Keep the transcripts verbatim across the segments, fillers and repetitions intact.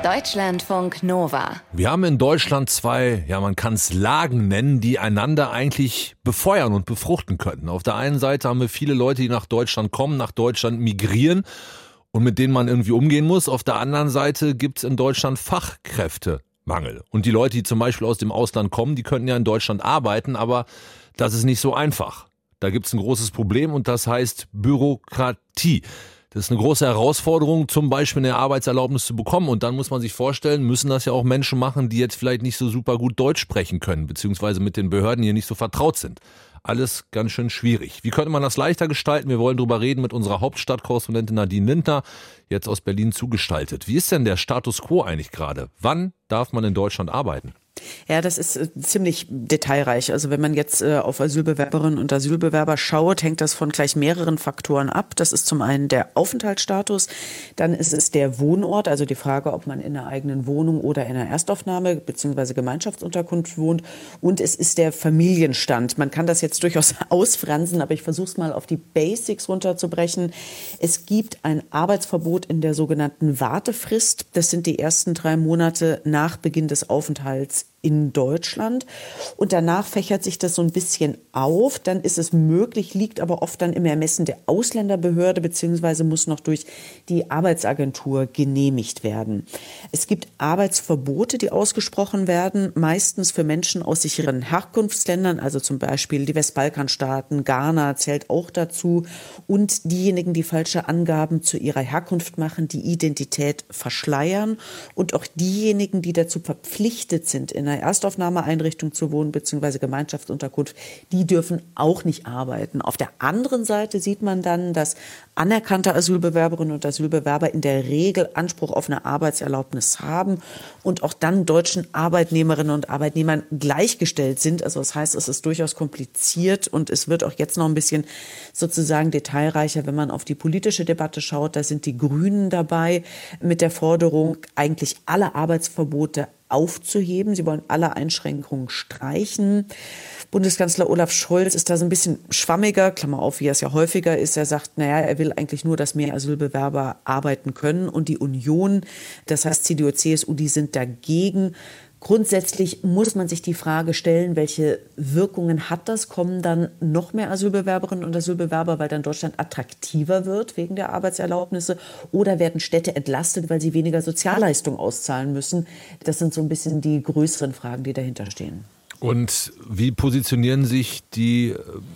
Deutschlandfunk Nova. Wir haben in Deutschland zwei, ja man kann es Lagen nennen, die einander eigentlich befeuern und befruchten könnten. Auf der einen Seite haben wir viele Leute, die nach Deutschland kommen, nach Deutschland migrieren und mit denen man irgendwie umgehen muss. Auf der anderen Seite gibt es in Deutschland Fachkräftemangel. Und die Leute, die zum Beispiel aus dem Ausland kommen, die könnten ja in Deutschland arbeiten, aber das ist nicht so einfach. Da gibt es ein großes Problem und das heißt Bürokratie. Das ist eine große Herausforderung, zum Beispiel eine Arbeitserlaubnis zu bekommen. Und dann muss man sich vorstellen, müssen das ja auch Menschen machen, die jetzt vielleicht nicht so super gut Deutsch sprechen können, beziehungsweise mit den Behörden hier nicht so vertraut sind. Alles ganz schön schwierig. Wie könnte man das leichter gestalten? Wir wollen drüber reden mit unserer Hauptstadtkorrespondentin Nadine Lindner, jetzt aus Berlin zugestaltet. Wie ist denn der Status quo eigentlich gerade? Wann darf man in Deutschland arbeiten? Ja, das ist äh, ziemlich detailreich. Also wenn man jetzt äh, auf Asylbewerberinnen und Asylbewerber schaut, hängt das von gleich mehreren Faktoren ab. Das ist zum einen der Aufenthaltsstatus, dann ist es der Wohnort, also die Frage, ob man in einer eigenen Wohnung oder in einer Erstaufnahme bzw. Gemeinschaftsunterkunft wohnt, und es ist der Familienstand. Man kann das jetzt durchaus ausfransen, aber ich versuche es mal auf die Basics runterzubrechen. Es gibt ein Arbeitsverbot in der sogenannten Wartefrist. Das sind die ersten drei Monate nach Beginn des Aufenthalts in Deutschland. Und danach fächert sich das so ein bisschen auf. Dann ist es möglich, liegt aber oft dann im Ermessen der Ausländerbehörde beziehungsweise muss noch durch die Arbeitsagentur genehmigt werden. Es gibt Arbeitsverbote, die ausgesprochen werden, meistens für Menschen aus sicheren Herkunftsländern, also zum Beispiel die Westbalkanstaaten, Ghana zählt auch dazu, und diejenigen, die falsche Angaben zu ihrer Herkunft machen, die Identität verschleiern, und auch diejenigen, die dazu verpflichtet sind, in einer Erstaufnahmeeinrichtung zu wohnen bzw. Gemeinschaftsunterkunft, die dürfen auch nicht arbeiten. Auf der anderen Seite sieht man dann, dass anerkannte Asylbewerberinnen und Asylbewerber in der Regel Anspruch auf eine Arbeitserlaubnis haben und auch dann deutschen Arbeitnehmerinnen und Arbeitnehmern gleichgestellt sind. Also das heißt, es ist durchaus kompliziert und es wird auch jetzt noch ein bisschen sozusagen detailreicher, wenn man auf die politische Debatte schaut. Da sind die Grünen dabei mit der Forderung, eigentlich alle Arbeitsverbote aufzuheben. Sie wollen alle Einschränkungen streichen. Bundeskanzler Olaf Scholz ist da so ein bisschen schwammiger, Klammer auf, wie er es ja häufiger ist. Er sagt, naja, er will eigentlich nur, dass mehr Asylbewerber arbeiten können. Und die Union, das heißt C D U, C S U, die sind dagegen. Grundsätzlich muss man sich die Frage stellen, welche Wirkungen hat das? Kommen dann noch mehr Asylbewerberinnen und Asylbewerber, weil dann Deutschland attraktiver wird wegen der Arbeitserlaubnisse? Oder werden Städte entlastet, weil sie weniger Sozialleistungen auszahlen müssen? Das sind so ein bisschen die größeren Fragen, die dahinter stehen. Und wie positionieren sich die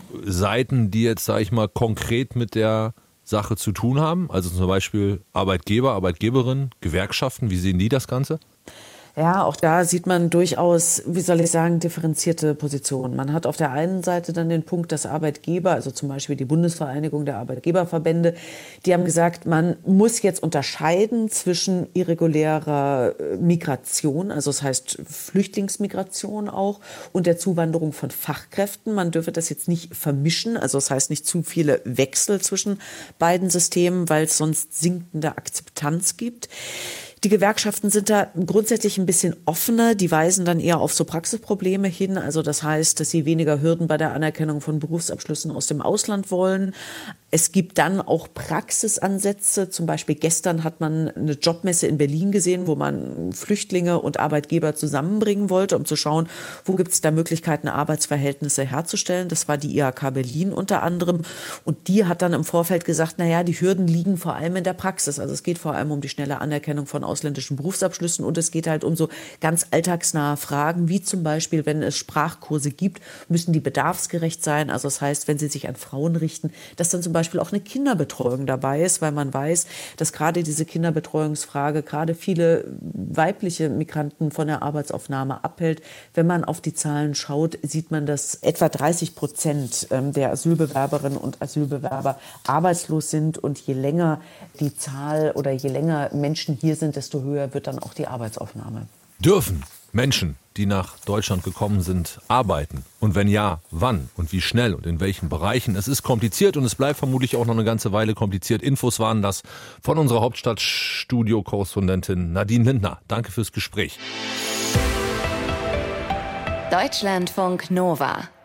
Seiten, die jetzt, sage ich mal, konkret mit der Sache zu tun haben? Also zum Beispiel Arbeitgeber, Arbeitgeberinnen, Gewerkschaften, wie sehen die das Ganze? Ja, auch da sieht man durchaus, wie soll ich sagen, differenzierte Positionen. Man hat auf der einen Seite dann den Punkt, dass Arbeitgeber, also zum Beispiel die Bundesvereinigung der Arbeitgeberverbände, die haben gesagt, man muss jetzt unterscheiden zwischen irregulärer Migration, also das heißt Flüchtlingsmigration auch, und der Zuwanderung von Fachkräften. Man dürfe das jetzt nicht vermischen, also das heißt nicht zu viele Wechsel zwischen beiden Systemen, weil es sonst sinkende Akzeptanz gibt. Die Gewerkschaften sind da grundsätzlich ein bisschen offener. Die weisen dann eher auf so Praxisprobleme hin. Also das heißt, dass sie weniger Hürden bei der Anerkennung von Berufsabschlüssen aus dem Ausland wollen. Es gibt dann auch Praxisansätze. Zum Beispiel gestern hat man eine Jobmesse in Berlin gesehen, wo man Flüchtlinge und Arbeitgeber zusammenbringen wollte, um zu schauen, wo gibt es da Möglichkeiten, Arbeitsverhältnisse herzustellen. Das war die I H K Berlin unter anderem. Und die hat dann im Vorfeld gesagt, na ja, die Hürden liegen vor allem in der Praxis. Also es geht vor allem um die schnelle Anerkennung von ausländischen Berufsabschlüssen und es geht halt um so ganz alltagsnahe Fragen, wie zum Beispiel, wenn es Sprachkurse gibt, müssen die bedarfsgerecht sein. Also das heißt, wenn sie sich an Frauen richten, dass dann zum Beispiel Beispiel auch eine Kinderbetreuung dabei ist, weil man weiß, dass gerade diese Kinderbetreuungsfrage gerade viele weibliche Migranten von der Arbeitsaufnahme abhält. Wenn man auf die Zahlen schaut, sieht man, dass etwa dreißig Prozent der Asylbewerberinnen und Asylbewerber arbeitslos sind und je länger die Zahl oder je länger Menschen hier sind, desto höher wird dann auch die Arbeitsaufnahme. Dürfen Menschen, die nach Deutschland gekommen sind, arbeiten? Und wenn ja, wann und wie schnell und in welchen Bereichen? Es ist kompliziert und es bleibt vermutlich auch noch eine ganze Weile kompliziert. Infos waren das von unserer Hauptstadtstudio-Korrespondentin Nadine Lindner. Danke fürs Gespräch. Deutschlandfunk Nova.